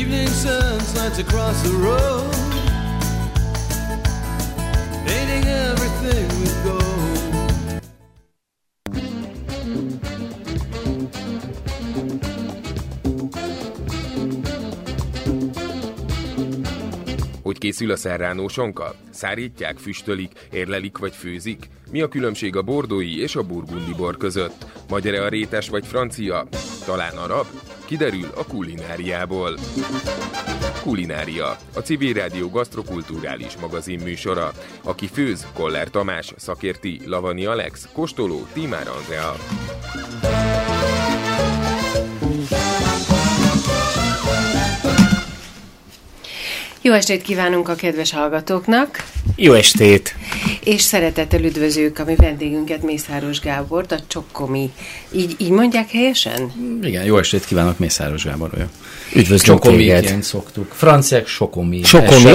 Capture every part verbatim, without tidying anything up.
Evening sun slides across the road, painting everything with gold. Hogy készül a serrano sonka? Szárítják, füstölik, érlelik vagy főzik? Mi a különbség a bordói és a burgundi bor között? Magyar-e a rétes vagy francia? Talán arab? Kiderül a kulináriából. Kulinária, a Civil Rádió gasztrokulturális magazin műsora. Aki főz, Koller Tamás, szakérti, Lavani Alex, kóstoló, Tímár Andrea. Jó estét kívánunk a kedves hallgatóknak! Jó estét! És szeretettel üdvözöljük a mi vendégünket, Mészáros Gábort, a Csokomi. Így, így mondják helyesen? Igen, jó estét kívánok, Mészáros Gábor vagyok. Üdvözlünk téged! Csokomiként szoktuk. Franciák Sokomi. Sokomi.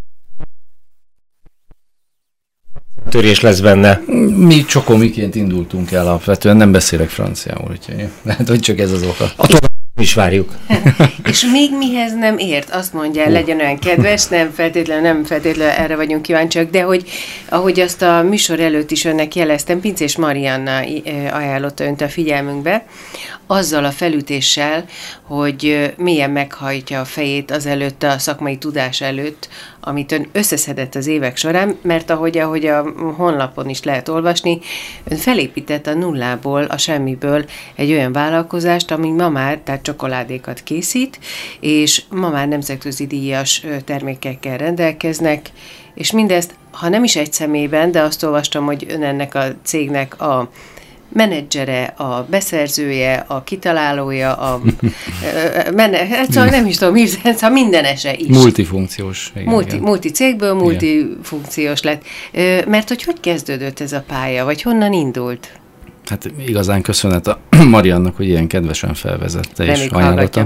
Törés lesz benne. Mi Csokomiként indultunk el alapvetően, nem beszélek franciául, úgyhogy lehet, hogy csak ez az oka. A tovább is várjuk. És még mihez nem ért, azt mondja, uh. legyen olyan kedves, nem feltétlenül, nem feltétlenül erre vagyunk kíváncsiak, de hogy ahogy azt a műsor előtt is önnek jeleztem, Pincés Marianna ajánlotta önt a figyelmünkbe, azzal a felütéssel, hogy mélyen meghajtja a fejét azelőtt, a szakmai tudás előtt, amit ön összeszedett az évek során, mert ahogy, ahogy a honlapon is lehet olvasni, ön felépített a nullából, a semmiből egy olyan vállalkozást, ami ma már, tehát csokoládékat készít, és ma már nemzetközi díjas termékekkel rendelkeznek, és mindezt, ha nem is egy személyben, de azt olvastam, hogy ön ennek a cégnek a menedzsere, a beszerzője, a kitalálója, a menne, hát szóval nem is tudom, szóval mindenese is. Multifunkciós. Igen, multi, igen. multi cégből multifunkciós lett. Mert hogy hogy kezdődött ez a pálya, vagy honnan indult? Hát igazán köszönet a Mariannak, hogy ilyen kedvesen felvezette és ajánlotta.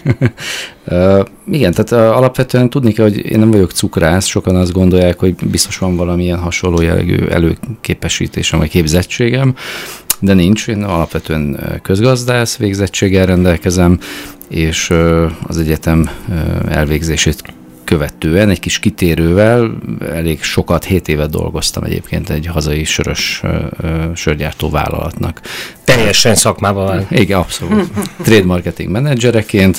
uh, igen, tehát uh, alapvetően tudni kell, hogy én nem vagyok cukrász, sokan azt gondolják, hogy biztos van valamilyen hasonló jellegű előképesítésem vagy képzettségem, de nincs. Én alapvetően közgazdász végzettséggel rendelkezem, és uh, az egyetem uh, elvégzését követően egy kis kitérővel elég sokat, hét évet dolgoztam egyébként egy hazai sörös ö, ö, sörgyártó vállalatnak. Teljesen szakmában van. Igen, abszolút. Trade marketing menedzsereként,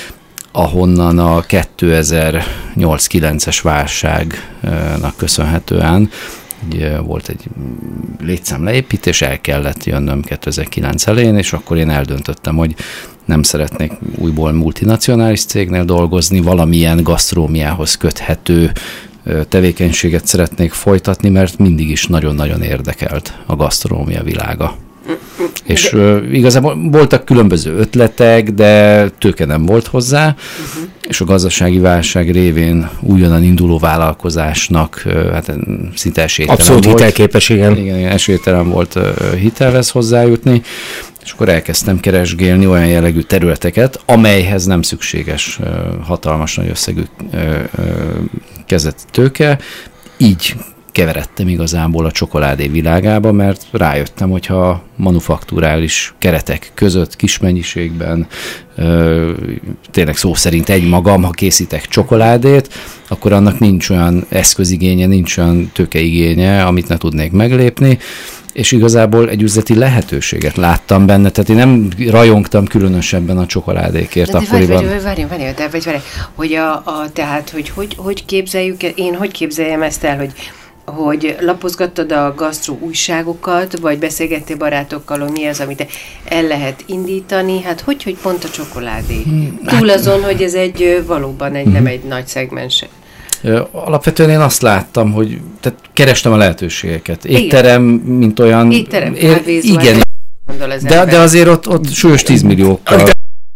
ahonnan a kétezer-nyolc kilences válságnak köszönhetően volt egy létszámleépítés, el kellett jönnöm kétezer-kilenc elején, és akkor én eldöntöttem, hogy nem szeretnék újból multinacionális cégnél dolgozni, valamilyen gasztronómiához köthető tevékenységet szeretnék folytatni, mert mindig is nagyon-nagyon érdekelt a gasztronómia világa. És uh, igazából voltak különböző ötletek, de tőke nem volt hozzá, uh-huh. és a gazdasági válság révén újonnan induló vállalkozásnak uh, hát szinte esélytelen Abszolút volt. hitelképes, igen. Igen, igen, esélytelen volt uh, hitelhez hozzájutni, és akkor elkezdtem keresgélni olyan jellegű területeket, amelyhez nem szükséges uh, hatalmas nagy összegű uh, uh, kezett tőke, így keveredtem igazából a csokoládé világába, mert rájöttem, hogyha manufakturális keretek között, kis mennyiségben, ö, tényleg szó szerint egy magam, ha készítek csokoládét, akkor annak nincs olyan eszközigénye, nincs olyan tőkeigénye, amit ne tudnék meglépni, és igazából egy üzleti lehetőséget láttam benne, tehát én nem rajongtam különösebben a csokoládékért de akkoriban. Várj, várj, várj, várj, várj, várj, hogy a, a, tehát, hogy hogy, hogy képzeljük, én hogy képzeljem ezt el, hogy hogy lapozgattad a gasztró újságokat, vagy beszélgettél barátokkal, hogy mi az, amit el lehet indítani, hát hogy, hogy pont a csokoládé? Túl azon, hogy ez egy valóban egy, nem egy nagy szegmens. Alapvetően én azt láttam, hogy tehát kerestem a lehetőségeket. Étterem, igen. mint olyan... Étterem, ér, kávézó, igen, de, de azért ott, ott súlyos tízmilliókkal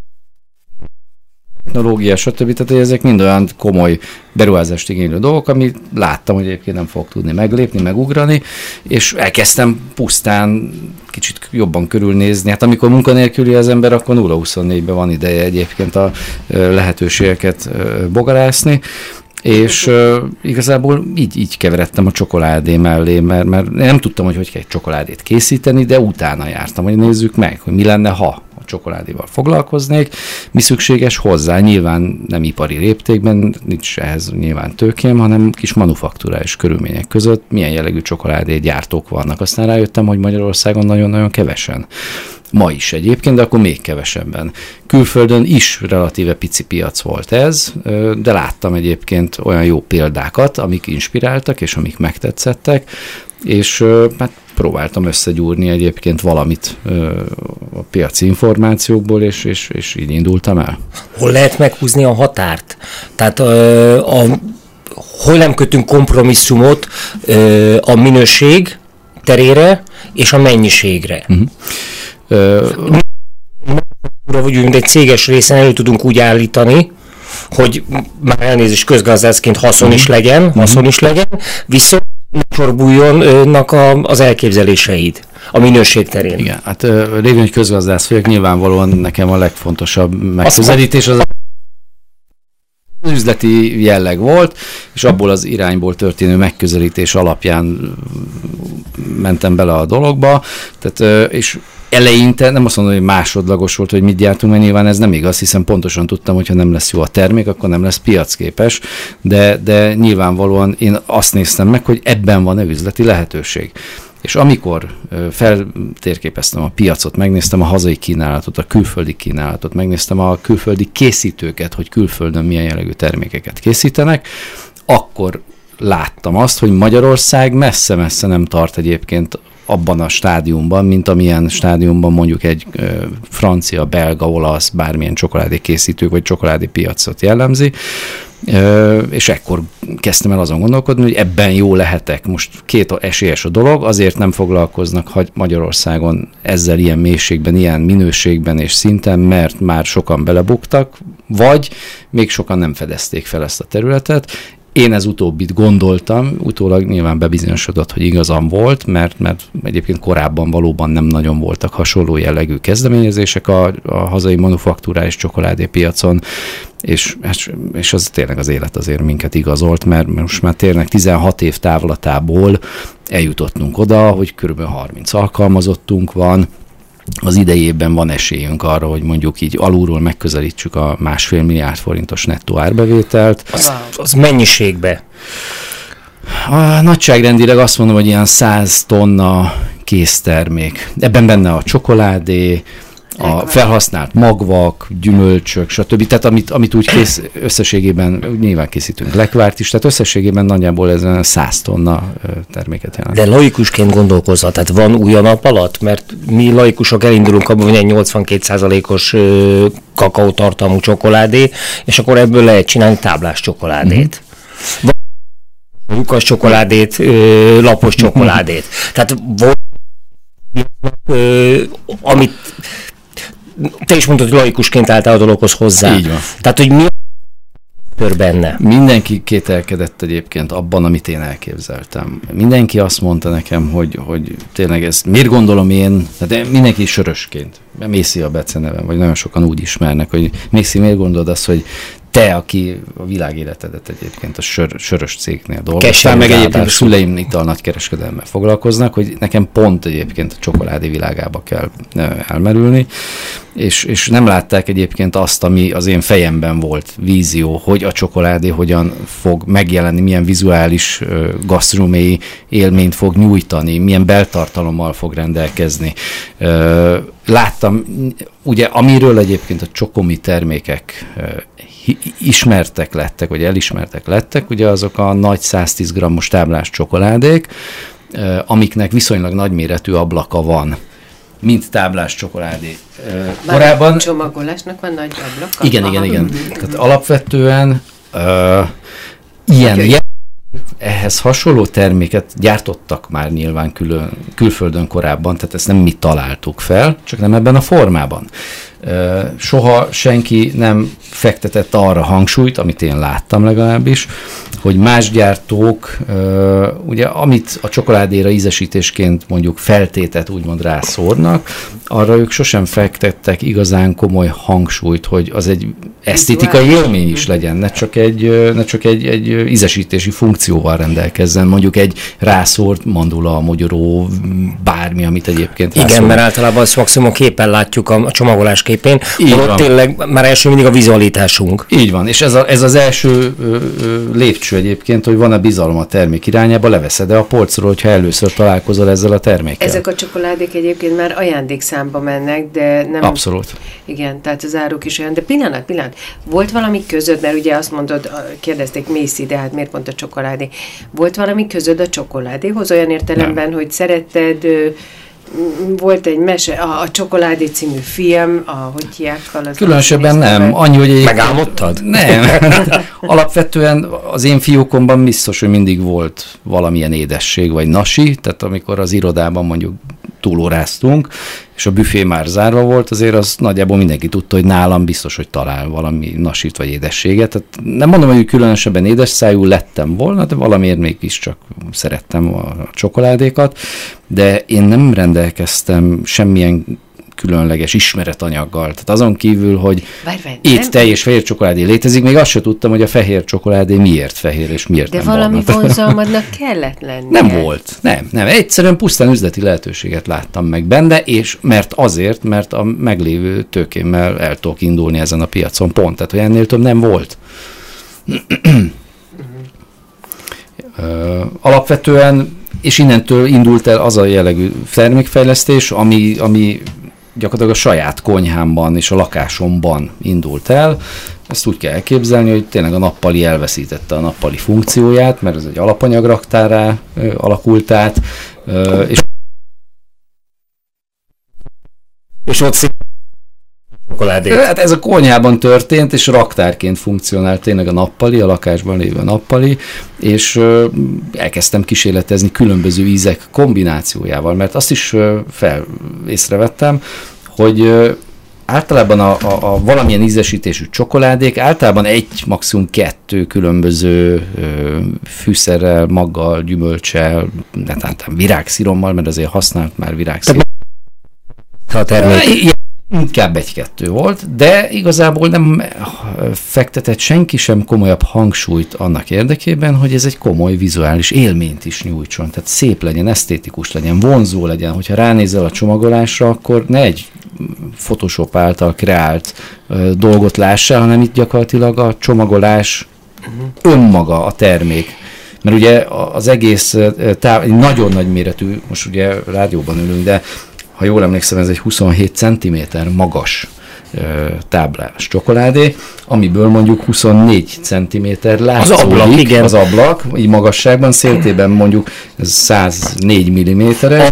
technológia, stb. Tehát ezek mind olyan komoly beruházást igénylő dolgok, amit láttam, hogy egyébként nem fog tudni meglépni, megugrani, és elkezdtem pusztán kicsit jobban körülnézni. Hát amikor munkanélküli az ember, akkor nulla huszonnégyben van ideje egyébként a lehetőségeket bogarászni, és uh, igazából így, így keveredtem a csokoládé mellé, mert, mert nem tudtam, hogy hogy kell egy csokoládét készíteni, de utána jártam, hogy nézzük meg, hogy mi lenne, ha. csokoládéval foglalkoznék. Mi szükséges hozzá? Nyilván nem ipari léptékben, nincs ehhez nyilván tőkém, hanem kis manufakturális körülmények között milyen jellegű csokoládé gyártók vannak. Aztán rájöttem, hogy Magyarországon nagyon-nagyon kevesen. Ma is egyébként, de akkor még kevesebben. Külföldön is relatíve pici piac volt ez, de láttam egyébként olyan jó példákat, amik inspiráltak, és amik megtetszettek, és hát próbáltam összegyúrni egyébként valamit a piaci információkból, és, és, és így indultam el. Hol lehet meghúzni a határt? Tehát a, a, hol nem kötünk kompromisszumot a minőség terére és a mennyiségre? Uh-huh. Uh, vagy úgy, egy céges részen elő tudunk úgy állítani, hogy már elnézést közgazdászként haszon is legyen, haszon is legyen, viszont csorbuljonnak az elképzeléseid a minőség terén. Igen, hát lévén, hogy közgazdász vagyok, nyilvánvalóan nekem a legfontosabb megközelítés az az üzleti jelleg volt, és abból az irányból történő megközelítés alapján mentem bele a dologba, tehát, és eleinte, nem azt mondom, hogy másodlagos volt, hogy mit gyártunk, mert nyilván ez nem igaz, hiszen pontosan tudtam, hogy ha nem lesz jó a termék, akkor nem lesz piacképes, de, de nyilvánvalóan én azt néztem meg, hogy ebben van-e üzleti lehetőség. És amikor feltérképeztem a piacot, megnéztem a hazai kínálatot, a külföldi kínálatot, megnéztem a külföldi készítőket, hogy külföldön milyen jellegű termékeket készítenek, akkor láttam azt, hogy Magyarország messze-messze nem tart egyébként abban a stádiumban, mint amilyen stádiumban mondjuk egy ö, francia, belga, olasz, bármilyen csokoládékészítő vagy csokoládépiacot jellemzi, ö, és ekkor kezdtem el azon gondolkodni, hogy ebben jó lehetek. Most két esélyes a dolog, azért nem foglalkoznak Magyarországon ezzel ilyen mélységben, ilyen minőségben és szinten, mert már sokan belebuktak, vagy még sokan nem fedezték fel ezt a területet. Én ez utóbbit gondoltam, utólag nyilván bebizonyosodott, hogy igazam volt, mert, mert egyébként korábban valóban nem nagyon voltak hasonló jellegű kezdeményezések a, a hazai manufaktúrális csokoládépiacon, és, és az tényleg az élet azért minket igazolt, mert most már tényleg tizenhat év távlatából eljutottunk oda, hogy kb. harminc alkalmazottunk van, az idejében van esélyünk arra, hogy mondjuk így alulról megközelítsük a másfél milliárd forintos nettó árbevételt. Az, az mennyiségbe? A nagyságrendileg azt mondom, hogy ilyen száz tonna késztermék. Ebben benne a csokoládé, a felhasznált magvak, gyümölcsök, stb. Tehát amit, amit úgy kész, összességében nyilván készítünk lekvárt is, tehát összességében nagyjából ez száz tonna terméket jelent. De laikusként gondolkozza, tehát van új a nap alatt? Mert mi laikusok elindulunk abban, hogy egy nyolcvankét százalékos kakaótartalmú csokoládé, és akkor ebből lehet csinálni táblás csokoládét. Mm-hmm. Lyukas csokoládét, lapos csokoládét. Tehát volt, amit te is mondtad, hogy laikusként álltál a dologhoz hozzá. Így van. Tehát, hogy mi tör benne? Mindenki kételkedett egyébként abban, amit én elképzeltem. Mindenki azt mondta nekem, hogy, hogy tényleg ezt miért gondolom én, de mindenki sörösként. Mészi a becenevem, vagy nagyon sokan úgy ismernek, hogy Mészi, miért gondolod azt, hogy te, aki a világéletedet egyébként a sör, sörös cégnél dolgoztál, meg egyébként a szüleim ital nagykereskedelemmel foglalkoznak, hogy nekem pont egyébként a csokoládé világába kell elmerülni, és, és nem látták egyébként azt, ami az én fejemben volt vízió, hogy a csokoládé hogyan fog megjelenni, milyen vizuális gasztronómiai élményt fog nyújtani, milyen beltartalommal fog rendelkezni. Láttam, ugye amiről egyébként a csokomi termékek ismertek lettek, vagy elismertek lettek, ugye azok a nagy száztíz grammos táblás csokoládék, amiknek viszonylag nagyméretű ablaka van, mint táblás csokoládé. Már korábban csomagolásnak van nagy ablaka? Igen, igen, igen. Tehát alapvetően uh, ilyen, ilyen ehhez hasonló terméket gyártottak már nyilván külön, külföldön korábban, tehát ezt nem mi találtuk fel, csak nem ebben a formában. Soha senki nem fektetett arra hangsúlyt, amit én láttam legalábbis, hogy más gyártók, ugye amit a csokoládéra ízesítésként mondjuk feltétet úgymond rászórnak, arra ők sosem fektettek igazán komoly hangsúlyt, hogy az egy esztétikai élmény is legyen, ne csak egy, ne csak egy, egy ízesítési funkcióval rendelkezzen, mondjuk egy rászórt mandula, mogyoró, bármi, amit egyébként rászórt. Igen, mert általában azt maximum képen látjuk a csomagolás képén, holott tényleg már első mindig a vizualitásunk. Így van, és ez, a, ez az első ö, ö, lépcső egyébként, hogy van a bizalom a termék irányába, leveszed-e a polcról, hogyha először találkozol ezzel a termékkel. Ezek a csokoládék egyébként már ajándékszámba mennek, de nem... Abszolút. Igen, tehát az áruk is olyan, de pillanat, pillanat, volt valami között, mert ugye azt mondod, kérdezték Macy, de hát miért pont a csokoládé? Volt valami között a csokoládéhoz olyan értelemben, nem. hogy szeretted, volt egy mese, a, a Csokoládé című film, a, hogy hívják fel? Különösebben nem. Meg. Annyi, hogy Megálmodtad? Nem. Alapvetően az én fiókomban biztos, hogy mindig volt valamilyen édesség, vagy nasi, tehát amikor az irodában mondjuk túlóráztunk, és a büfé már zárva volt, azért az nagyjából mindenki tudta, hogy nálam biztos, hogy talál valami nasit vagy édességet. Tehát nem mondom, hogy különösebben édes szájú lettem volna, de valamiért mégiscsak szerettem a csokoládékat, de én nem rendelkeztem semmilyen különleges ismeretanyaggal. Tehát azon kívül, hogy várj, várj, itt tej és fehér csokoládé létezik, még azt se tudtam, hogy a fehér csokoládé miért fehér és miért de nem valami barna. vonzalmadnak kellett lennie. Nem volt. Nem, nem. Egyszerűen pusztán üzleti lehetőséget láttam meg benne, és mert azért, mert a meglévő tőkémmel el tudok indulni ezen a piacon pont. Tehát, hogy ennél több nem volt. Alapvetően, és innentől indult el az a jellegű termékfejlesztés, ami, ami gyakorlatilag a saját konyhámban és a lakásomban indult el. Ezt úgy kell elképzelni, hogy tényleg a nappali elveszítette a nappali funkcióját, mert ez egy alapanyagraktára ö, alakult át, ö, és, és ott szép csokoládé. Hát ez a konyhában történt, és raktárként funkcionált tényleg a nappali, a lakásban lévő nappali, és ö, elkezdtem kísérletezni különböző ízek kombinációjával, mert azt is ö, fel észrevettem, hogy ö, általában a, a, a valamilyen ízesítésű csokoládék általában egy, maximum kettő különböző ö, fűszerrel, maggal, gyümölccsel, netán virágszirommal, mert azért használt már virágszírom. A termék. Inkább egy-kettő volt, de igazából nem fektetett senki sem komolyabb hangsúlyt annak érdekében, hogy ez egy komoly vizuális élményt is nyújtson. Tehát szép legyen, esztétikus legyen, vonzó legyen. Hogyha ránézel a csomagolásra, akkor ne egy Photoshop által kreált ö, dolgot lássál, hanem itt gyakorlatilag a csomagolás uh-huh. önmaga a termék. Mert ugye az egész táv, nagyon nagy méretű, most ugye rádióban ülünk, de ha jól emlékszem, ez egy huszonhét centiméter magas ö, táblás csokoládé, amiből mondjuk huszonnégy centiméter látszódik. Az ablak, igen. Az ablak, így magasságban, széltében mondjuk ez száznégy milliméteres.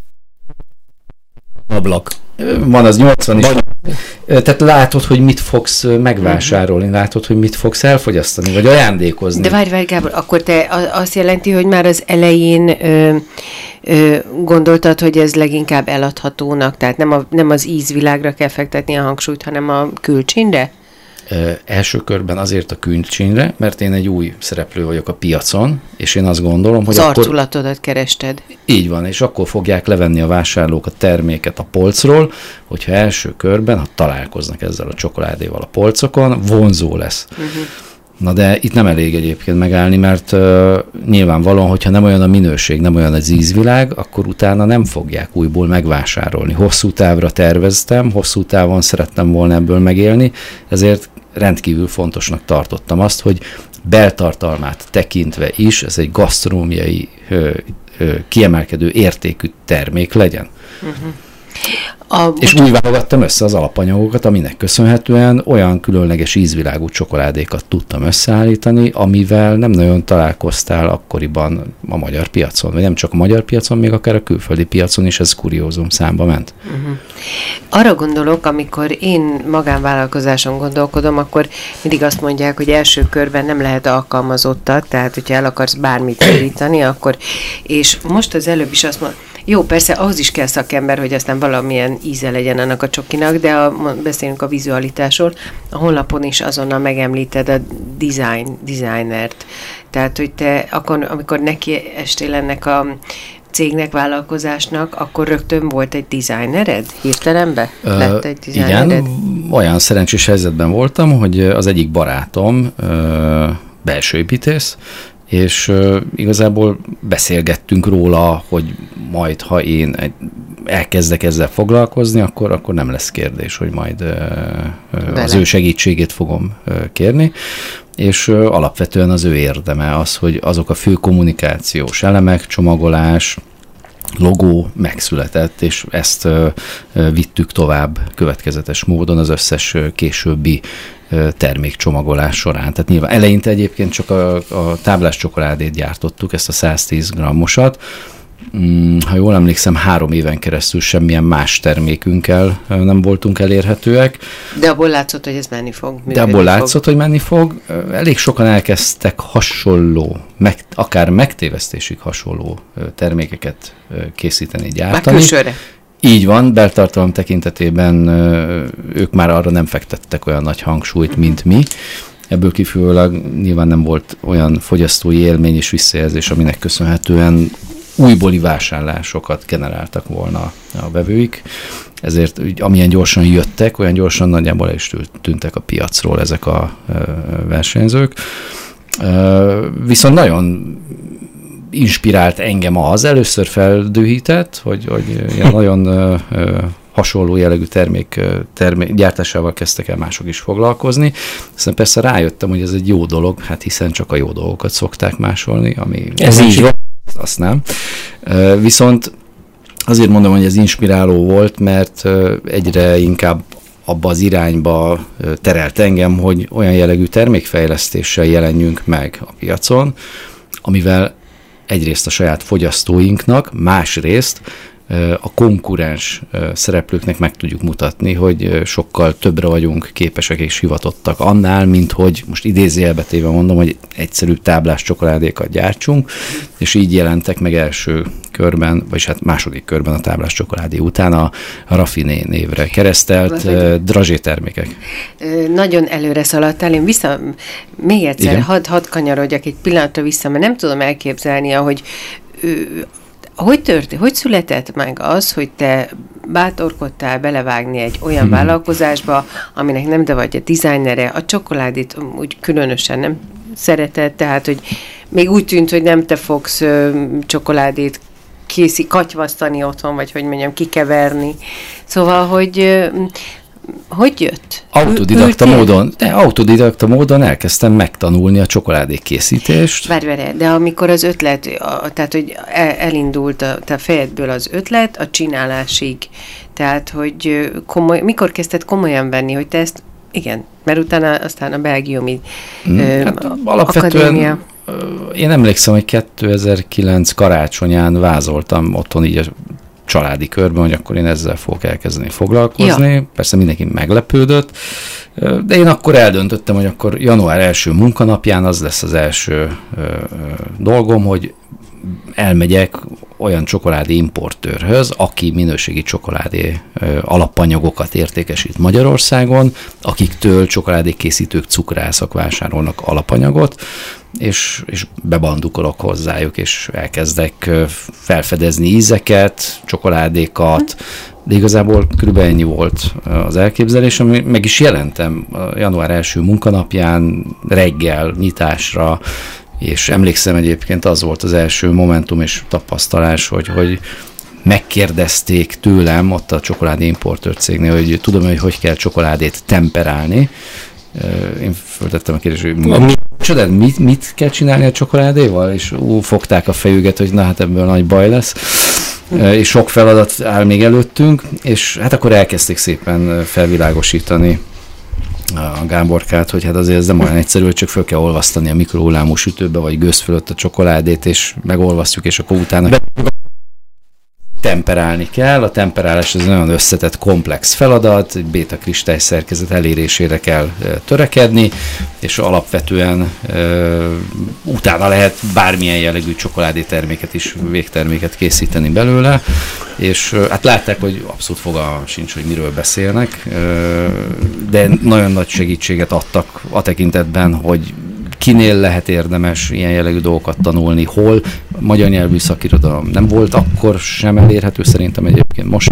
Ablak. Van az nyolcvan is. Tehát látod, hogy mit fogsz megvásárolni, látod, hogy mit fogsz elfogyasztani, vagy ajándékozni. De várj, várj, Gábor, akkor te azt jelenti, hogy már az elején ö, ö, gondoltad, hogy ez leginkább eladhatónak, tehát nem, a, nem az ízvilágra kell fektetni a hangsúlyt, hanem a külcsínre? Ö, első körben azért a külcsínre, mert én egy új szereplő vagyok a piacon, és én azt gondolom, hogy az akkor... arculatodat kerested. Így van, és akkor fogják levenni a vásárlók a terméket a polcról, hogyha első körben, ha találkoznak ezzel a csokoládéval a polcokon, vonzó lesz. Uh-huh. Na de itt nem elég egyébként megállni, mert uh, nyilvánvalóan, hogyha nem olyan a minőség, nem olyan az ízvilág, akkor utána nem fogják újból megvásárolni. Hosszú távra terveztem, hosszú távon szerettem volna ebből megélni, ezért rendkívül fontosnak tartottam azt, hogy beltartalmát tekintve is ez egy gasztronómiai ö, ö, kiemelkedő értékű termék legyen. Uh-huh. A, és úgy válogattam össze az alapanyagokat, aminek köszönhetően olyan különleges ízvilágú csokoládékat tudtam összeállítani, amivel nem nagyon találkoztál akkoriban a magyar piacon, vagy nem csak a magyar piacon, még akár a külföldi piacon is, ez kuriózum számba ment. Uh-huh. Arra gondolok, amikor én magánvállalkozáson gondolkodom, akkor mindig azt mondják, hogy első körben nem lehet alkalmazottat, tehát hogyha el akarsz bármit indítani, akkor, és most az előbb is azt mondom, jó, persze, ahhoz is kell szakember, hogy aztán valamilyen íze legyen annak a csokinak, de a, beszélünk a vizualitásról, a honlapon is azonnal megemlíted a design, designert. Tehát, hogy te akkor, amikor neki estél ennek a cégnek, vállalkozásnak, akkor rögtön volt egy designered? Hirtelenben Ö, lett egy designered? Igen, olyan szerencsés helyzetben voltam, hogy az egyik barátom ö, belső építész, és ö, igazából beszélgettünk róla, hogy majd, ha én egy, elkezdek ezzel foglalkozni, akkor, akkor nem lesz kérdés, hogy majd ö, ö, az ő segítségét fogom ö, kérni, és ö, alapvetően az ő érdeme az, hogy azok a fő kommunikációs elemek, csomagolás, logó megszületett, és ezt ö, ö, vittük tovább következetes módon az összes ö, későbbi ö, termékcsomagolás során. Tehát nyilván eleinte egyébként csak a, a táblás csokoládét gyártottuk, ezt a száztíz grammosat. Mm, ha jól emlékszem, három éven keresztül semmilyen más termékünkkel ö, nem voltunk elérhetőek. De abból látszott, hogy ez menni fog. De abból látszott, hogy menni fog. Elég sokan elkezdtek hasonló, meg, akár megtévesztésig hasonló termékeket készíteni, gyártani. Már külsőre. Így van, beltartalom tekintetében ők már arra nem fektettek olyan nagy hangsúlyt, mint mi. Ebből kifolyólag nyilván nem volt olyan fogyasztói élmény és visszajelzés, aminek köszönhetően újbóli vásárlásokat generáltak volna a vevőik. Ezért amilyen gyorsan jöttek, olyan gyorsan nagyjából el is tűntek a piacról ezek a versenyzők. Viszont nagyon inspirált engem az, először feldühített, hogy, hogy ilyen nagyon hasonló jellegű termék, termék gyártásával kezdtek el mások is foglalkozni. Aztán persze rájöttem, hogy ez egy jó dolog, hát hiszen csak a jó dolgokat szokták másolni, ami ez így van. Azt nem. Viszont azért mondom, hogy ez inspiráló volt, mert egyre inkább abba az irányba terelt engem, hogy olyan jellegű termékfejlesztéssel jelenjünk meg a piacon, amivel egyrészt a saját fogyasztóinknak, másrészt a konkurens szereplőknek meg tudjuk mutatni, hogy sokkal többre vagyunk képesek és hivatottak annál, mint hogy most idézőjelbe téve mondom, hogy egyszerű táblás csokoládékat gyártsunk, és így jelentek meg első körben, vagyis hát második körben a táblás csokoládé után a Raffiné névre keresztelt drazsé termékek. Nagyon előre szaladtál, én vissza, még egyszer, hadd had kanyarodjak egy pillanatra vissza, mert nem tudom elképzelni, ahogy Hogy történt, hogy született meg az, hogy te bátorkodtál belevágni egy olyan hmm. vállalkozásba, aminek nem te vagy a dizájnere, a csokoládét úgy különösen nem szereted, tehát, hogy még úgy tűnt, hogy nem te fogsz ö, csokoládét készi, katyvasztani otthon, vagy hogy mondjam, kikeverni. Szóval, hogy ö, hogy jött? Autodidakta módon, de autodidakta módon elkezdtem megtanulni a csokoládék készítést. Várj, várj, de amikor az ötlet, a, tehát hogy elindult a, a fejedből az ötlet a csinálásig, tehát hogy komoly, mikor kezdted komolyan venni, hogy te ezt, igen, mert utána aztán a belgiumi hmm, ö, hát alapvetően akadémia. Én emlékszem, hogy kétezer-kilenc karácsonyán vázoltam otthon így a családi körben, hogy akkor én ezzel fogok elkezdeni foglalkozni. Ja. Persze mindenki meglepődött, de én akkor eldöntöttem, hogy akkor január első munkanapján az lesz az első ö, ö, dolgom, hogy elmegyek olyan csokoládé importőrhöz, aki minőségi csokoládé ö, alapanyagokat értékesít Magyarországon, akiktől csokoládékészítők, cukrászok vásárolnak alapanyagot, és, és bebandukolok hozzájuk, és elkezdek felfedezni ízeket, csokoládékat, de igazából körülbelül ennyi volt az elképzelés, ami meg is jelentem a január első munkanapján reggel nyitásra, és emlékszem egyébként az volt az első momentum és tapasztalás, hogy, hogy megkérdezték tőlem ott a csokoládé importőr cégnél, hogy tudom, hogy hogy kell csokoládét temperálni. Én föltettem a kérdést, hogy mit, csodál, mit, mit kell csinálni a csokoládéval? És ú, fogták a fejüket, hogy na hát ebből nagy baj lesz. És sok feladat áll még előttünk, és hát akkor elkezdték szépen felvilágosítani a Gáborkát, hogy hát azért ez nem olyan egyszerű, hogy csak föl kell olvasztani a mikrohullámú sütőbe, vagy gőz fölött a csokoládét, és megolvasztjuk, és akkor utána temperálni kell. A temperálás ez nagyon összetett, komplex feladat, egy béta kristály szerkezet elérésére kell törekedni, és alapvetően e, utána lehet bármilyen jellegű csokoládé terméket is, végterméket készíteni belőle, és hát látták, hogy abszolút fogalmam sincs, hogy miről beszélnek, e, de nagyon nagy segítséget adtak a tekintetben, hogy kinél lehet érdemes ilyen jellegű dolgokat tanulni, hol. Magyar nyelvű szakirodalom nem volt akkor sem elérhető, szerintem egyébként most.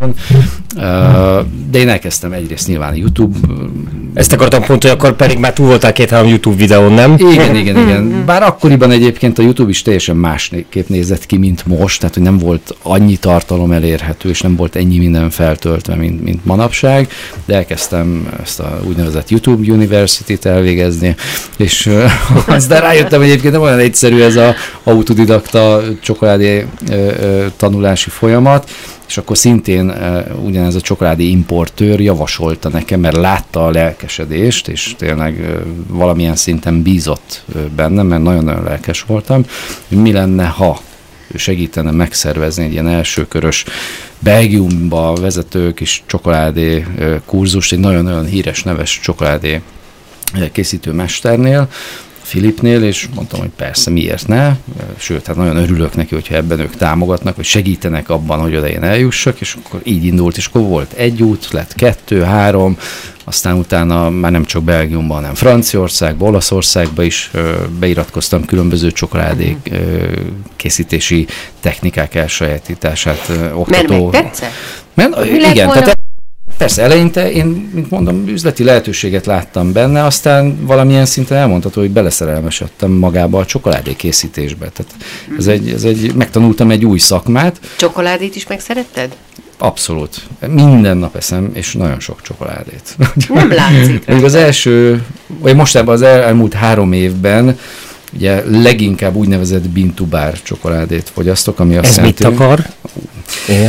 De én elkezdtem egyrészt nyilván a YouTube. Ezt akartam pont, hogy akkor pedig már túl voltál két-három YouTube videón, nem? Igen, igen, igen. Bár akkoriban egyébként a YouTube is teljesen másképp nézett ki, mint most, tehát hogy nem volt annyi tartalom elérhető, és nem volt ennyi minden feltöltve, mint, mint manapság, de elkezdtem ezt a úgynevezett YouTube University-t elvégezni, és aztán rájöttem, hogy egyébként nem olyan egyszerű ez az autodidakta csokoládé tanulási folyamat, és akkor szintén uh, ugyanez a csokoládé importőr javasolta nekem, mert látta a lelkesedést, és tényleg uh, valamilyen szinten bízott uh, bennem, mert nagyon-nagyon lelkes voltam, hogy mi lenne, ha ő segítene megszervezni egy ilyen elsőkörös Belgiumba vezető kis csokoládé uh, kurzust, egy nagyon-nagyon híres, neves csokoládé uh, készítő mesternél, Filipnél, és mondtam, hogy persze, miért ne, sőt, hát nagyon örülök neki, hogyha ebben ők támogatnak, vagy segítenek abban, hogy oda én eljussak, és akkor így indult, és akkor volt egy út, lett kettő, három, aztán utána már nem csak Belgiumban, hanem Franciaországban, Olaszországban is ö, beiratkoztam különböző csokoládé ö, készítési technikák elsajátítását ö, oktató. Mert megtetszett? Mert, igen, tehát persze, eleinte én, mint mondom, üzleti lehetőséget láttam benne, aztán valamilyen szinten elmondható, hogy beleszerelmesedtem magába a csokoládé készítésbe. Tehát ez egy, ez egy, megtanultam egy új szakmát. Csokoládét is megszeretted? Abszolút. Minden nap eszem, és nagyon sok csokoládét. Nem látszik. Még az első, vagy mostában az el, elmúlt három évben ugye leginkább úgynevezett Bintubár csokoládét fogyasztok, ami azt ez jelenti, mit akar? Igen.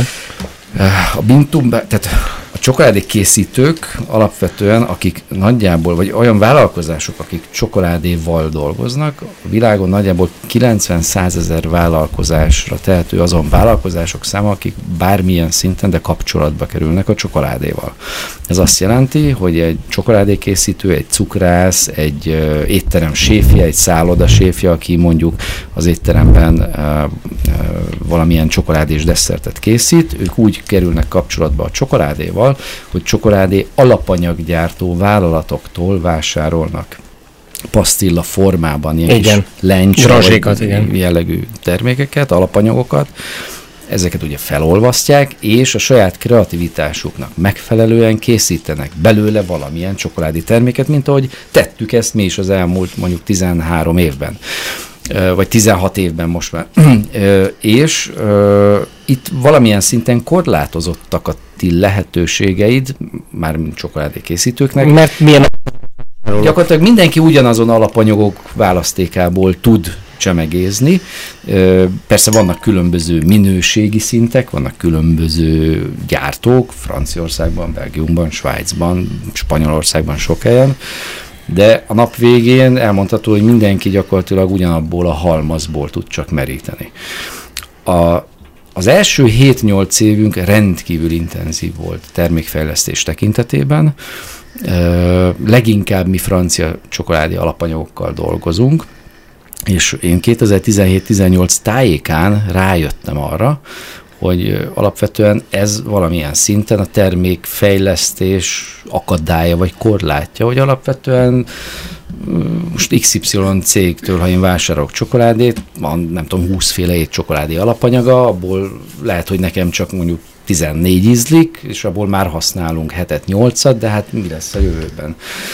A Bintubár, tehát a csokoládé készítők alapvetően, akik nagyjából, vagy olyan vállalkozások, akik csokoládéval dolgoznak, a világon nagyjából kilencven-százezer vállalkozásra tehető azon vállalkozások száma, akik bármilyen szinten, de kapcsolatba kerülnek a csokoládéval. Ez azt jelenti, hogy egy csokoládékészítő, egy cukrász, egy uh, étterem séfje, egy szálloda séfje, aki mondjuk az étteremben uh, uh, valamilyen csokoládés desszertet készít, ők úgy kerülnek kapcsolatba a csokoládéval, hogy csokoládé alapanyaggyártó vállalatoktól vásárolnak pasztilla formában ilyen igen. kis lencse igen. jellegű termékeket, alapanyagokat. Ezeket ugye felolvasztják, és a saját kreativitásuknak megfelelően készítenek belőle valamilyen csokoládé terméket, mint ahogy tettük ezt mi is az elmúlt mondjuk tizenhárom évben. Vagy tizenhat évben most már. És uh, itt valamilyen szinten korlátozottak a ti lehetőségeid, mármint csokoládékészítőknek. Mert milyen... Gyakorlatilag mindenki ugyanazon alapanyagok választékából tud csemegézni. Persze vannak különböző minőségi szintek, vannak különböző gyártók, Franciaországban, Belgiumban, Svájcban, Spanyolországban, sok helyen, de a nap végén elmondható, hogy mindenki gyakorlatilag ugyanabból a halmazból tud csak meríteni. A, az első hét-nyolc évünk rendkívül intenzív volt termékfejlesztés tekintetében. Uh, leginkább mi francia csokoládé alapanyagokkal dolgozunk, és én kétezer-tizenhét-tizennyolc tájékán rájöttem arra, hogy alapvetően ez valamilyen szinten a termékfejlesztés akadálya vagy korlátja, hogy alapvetően most iksz ipszilon cégtől, ha én vásárolok csokoládét, van nem tudom húszféle ét csokoládé alapanyaga, abból lehet, hogy nekem csak mondjuk tizennégy ízlik, és abból már használunk hetet, nyolcat, de hát mi lesz a jövőben?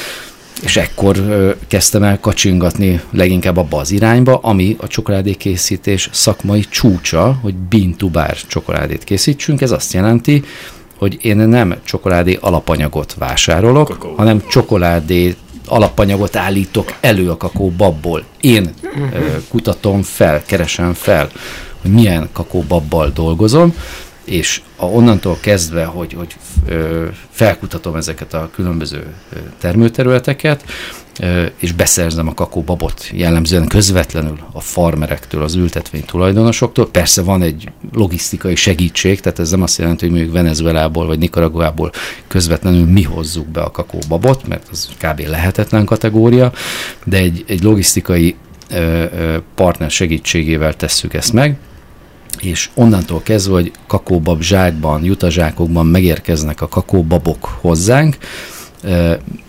És ekkor ö, kezdtem el kacsingatni leginkább abba az irányba, ami a csokoládékészítés szakmai csúcsa, hogy Bintubár csokoládét készítsünk. Ez azt jelenti, hogy én nem csokoládé alapanyagot vásárolok, Kakó. hanem csokoládé alapanyagot állítok elő a kakaóbabból. Én ö, kutatom fel, keresem fel, hogy milyen kakaóbabbal dolgozom, és a, onnantól kezdve, hogy, hogy ö, felkutatom ezeket a különböző ö, termőterületeket, ö, és beszerzem a kakaóbabot jellemzően közvetlenül a farmerektől, az ültetvény tulajdonosoktól. Persze van egy logisztikai segítség, tehát ez nem azt jelenti, hogy mondjuk Venezuelából vagy Nicaraguából közvetlenül mi hozzuk be a kakaóbabot, mert az kb. Lehetetlen kategória, de egy, egy logisztikai ö, ö, partner segítségével tesszük ezt meg, és onnantól kezdve, hogy kakaóbab zsákban, jutazsákokban megérkeznek a kakaóbabok hozzánk,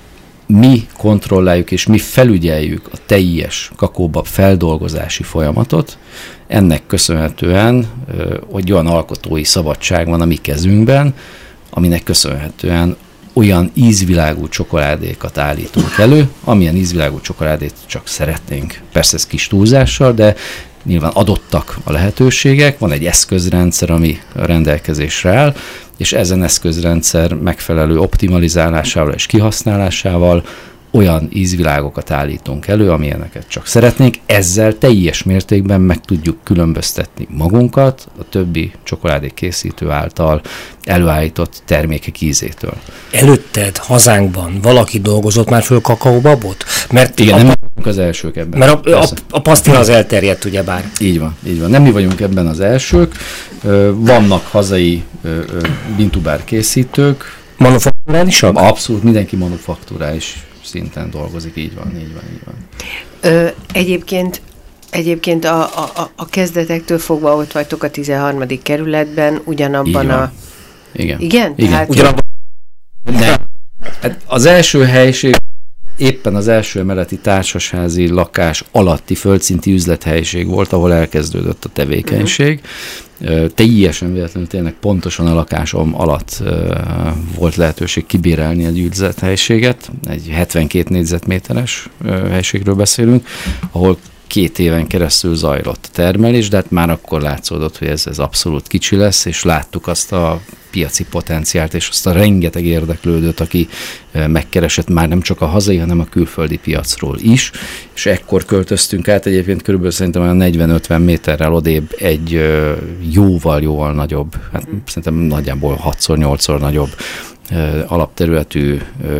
mi kontrolláljuk és mi felügyeljük a teljes kakaóbab feldolgozási folyamatot. Ennek köszönhetően, hogy olyan alkotói szabadság van a mi kezünkben, aminek köszönhetően olyan ízvilágú csokoládékat állítunk elő, amilyen ízvilágú csokoládét csak szeretnénk. Persze ez kis túlzással, de nyilván adottak a lehetőségek, van egy eszközrendszer, ami a rendelkezésre áll, és ezen eszközrendszer megfelelő optimalizálásával és kihasználásával olyan ízvilágokat állítunk elő, amilyeneket csak szeretnénk. Ezzel teljes mértékben meg tudjuk különböztetni magunkat a többi csokoládékészítő által előállított termékek ízétől. Előtted hazánkban valaki dolgozott már föl kakaóbabot? Mert igen, a, nem vagyunk az elsők ebben. Mert a, a, a pasztina az elterjedt, ugyebár. Így van, így van. Nem mi vagyunk ebben az elsők. Vannak hazai bintubár készítők. Manufaktúrálisak? Abszolút, mindenki manufaktúrális szinten dolgozik, így van, így van, így van. Ö, egyébként egyébként a, a, a kezdetektől fogva ott vagytok a tizenharmadik kerületben, ugyanabban a... Igen. Igen? Igen. Tehát... Ugyanabban... De, hát az első helység éppen az első emeleti társasházi lakás alatti földszinti üzlethelyiség volt, ahol elkezdődött a tevékenység. Uh-huh. Teljesen véletlenül tényleg pontosan a lakásom alatt uh, volt lehetőség kibérelni egy üzlethelyiséget, egy hetvenkét négyzetméteres uh, helységről beszélünk, ahol két éven keresztül zajlott a termelés, de hát már akkor látszódott, hogy ez, ez abszolút kicsi lesz, és láttuk azt a piaci potenciált, és azt a rengeteg érdeklődőt, aki megkeresett már nem csak a hazai, hanem a külföldi piacról is, és ekkor költöztünk át egyébként körülbelül szerintem olyan negyven-ötven méterrel odébb egy jóval-jóval nagyobb, hát szerintem nagyjából hatszor-nyolcszor nagyobb alapterületű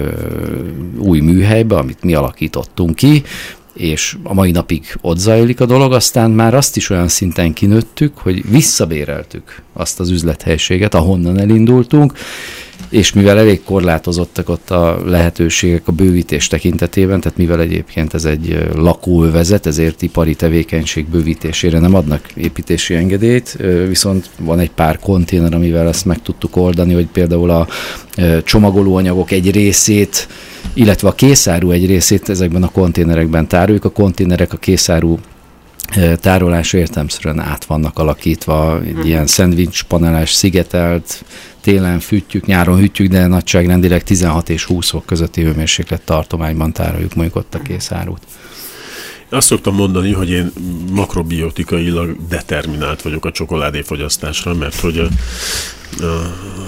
új műhelybe, amit mi alakítottunk ki, és a mai napig ott zajlik a dolog, aztán már azt is olyan szinten kinőttük, hogy visszabéreltük azt az üzlethelyiséget, ahonnan elindultunk, és mivel elég korlátozottak ott a lehetőségek a bővítés tekintetében, tehát mivel egyébként ez egy lakóövezet, ezért ipari tevékenység bővítésére nem adnak építési engedélyt, viszont van egy pár konténer, amivel ezt meg tudtuk oldani, hogy például a csomagolóanyagok egy részét, illetve a készáru egy részét ezekben a konténerekben tároljuk. A konténerek a készáru tárolása értelemszerűen át vannak alakítva, egy hmm. ilyen szendvics panelás, szigetelt, télen fűtjük, nyáron hűtjük, de nagyságrendileg tizenhat és húsz fok közötti hőmérséklet tartományban tároljuk mondjuk ott a készárút. Azt szoktam mondani, hogy én makrobiotikailag determinált vagyok a csokoládéfogyasztásra, mert hogy a, a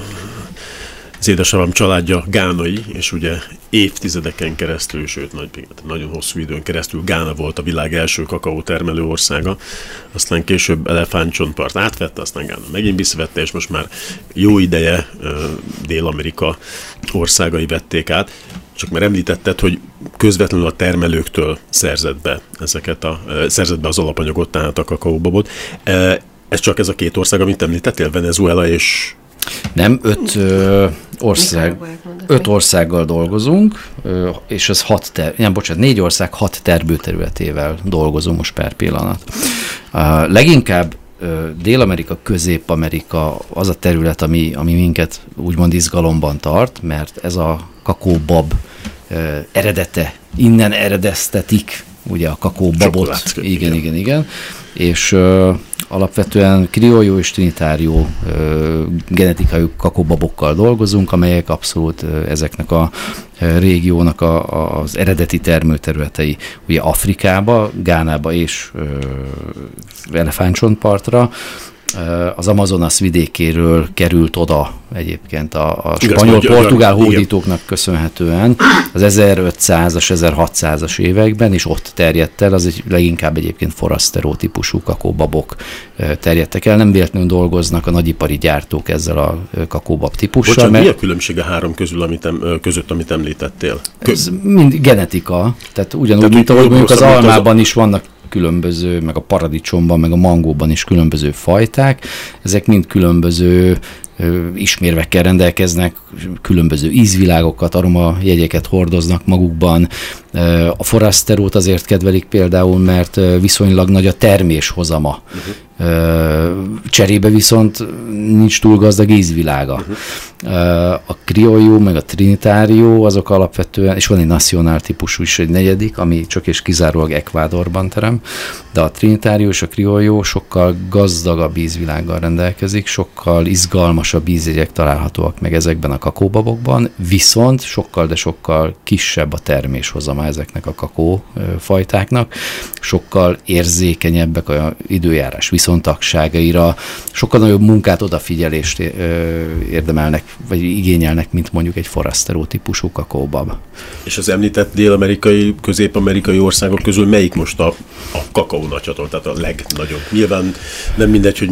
az édesapám családja gánai, és ugye évtizedeken keresztül, sőt nagy, nagyon hosszú időn keresztül Gána volt a világ első kakaótermelő országa, aztán később elefántcsontpart átvette, aztán Gána megint visszavette, és most már jó ideje Dél-Amerika országai vették át. Csak már említetted, hogy közvetlenül a termelőktől szerzett be ezeket a, szerzett be az alapanyagot, tehát a kakaóbabot. Ez csak ez a két ország, amit említettél, Venezuela és... Nem, öt ö, ország, öt országgal dolgozunk, ö, és az hat ter, nem, bocsánat, négy ország hat termőterületével dolgozunk most per pillanat. Uh, leginkább ö, Dél-Amerika, Közép-Amerika az a terület, ami, ami minket úgymond izgalomban tart, mert ez a kakaóbab ö, eredete, innen eredeztetik ugye a kakaóbabot. Igen, igen, igen, igen. És ö, alapvetően kriollo és trinitárió genetikai kakaóbabokkal dolgozunk, amelyek abszolút ö, ezeknek a ö, régiónak a, a, az eredeti termőterületei. Ugye Afrikába, Gánába és ö, elefántcsontpartra, az Amazonas vidékéről került oda egyébként a, a spanyol-portugál hódítóknak köszönhetően az ezerötszázas, ezerhatszázas években, és ott terjedt el, az egy, leginkább egyébként forastero típusú kakaóbabok terjedtek el. Nem véletlenül dolgoznak a nagyipari gyártók ezzel a kakaóbab típussal. Bocsánat, mert... mi a különbség a három közül, amit em, között, amit említettél? Kö... Ez mind genetika, tehát ugyanúgy, tehát, mint ahogy mondjuk az almában az... is vannak különböző, meg a paradicsomban, meg a mangóban is különböző fajták. Ezek mind különböző ö, ismérvekkel rendelkeznek, különböző ízvilágokat, aromajegyeket hordoznak magukban. Ö, a forasterót azért kedvelik például, mert viszonylag nagy a terméshozama. Uh-huh. Ö, cserébe viszont nincs túl gazdag ízvilága. Uh-huh. A Criollo, meg a Trinitario, azok alapvetően, és van egy Nacional típusú is, egy negyedik, ami csak és kizárólag Ecuadorban terem, de a Trinitario és a Criollo sokkal gazdagabb ízvilággal rendelkezik, sokkal izgalmasabb ízjegyek találhatóak meg ezekben a kakóbabokban, viszont sokkal, de sokkal kisebb a terméshozama ezeknek a kakófajtáknak, sokkal érzékenyebbek a időjárás viszontagságaira, sokkal nagyobb munkát, odafigyelést érdemelnek, vagy igényelnek, mint mondjuk egy Forastero típusú kakaóbab. És az említett dél-amerikai, közép-amerikai országok közül melyik most a, a kakaó nagyhatalom, tehát a legnagyobb? Nyilván nem mindegy, hogy